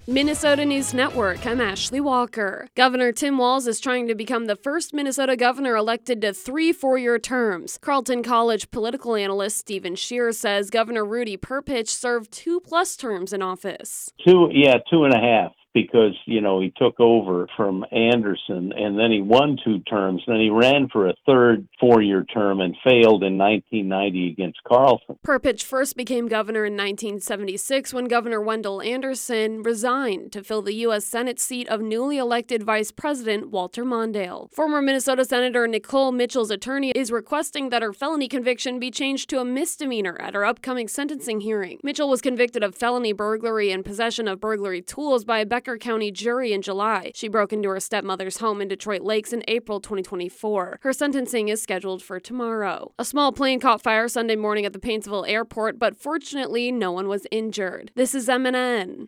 Minnesota News Network, I'm Ashley Walker. Governor Tim Walz is trying to become the first Minnesota governor elected to 3 four-year terms. Carleton College political analyst Stephen Scheer says Governor Rudy Perpich served 2+ terms in office. 2.5. Because, he took over from Anderson, and then he won 2 terms. Then he ran for a third 4-year term and failed in 1990 against Carlson. Perpich first became governor in 1976 when Governor Wendell Anderson resigned to fill the U.S. Senate seat of newly elected Vice President Walter Mondale. Former Minnesota Senator Nicole Mitchell's attorney is requesting that her felony conviction be changed to a misdemeanor at her upcoming sentencing hearing. Mitchell was convicted of felony burglary and possession of burglary tools by a Becker County jury in July. She broke into her stepmother's home in Detroit Lakes in April 2024. Her sentencing is scheduled for tomorrow. A small plane caught fire Sunday morning at the Paintsville airport, but fortunately, no one was injured. This is MNN.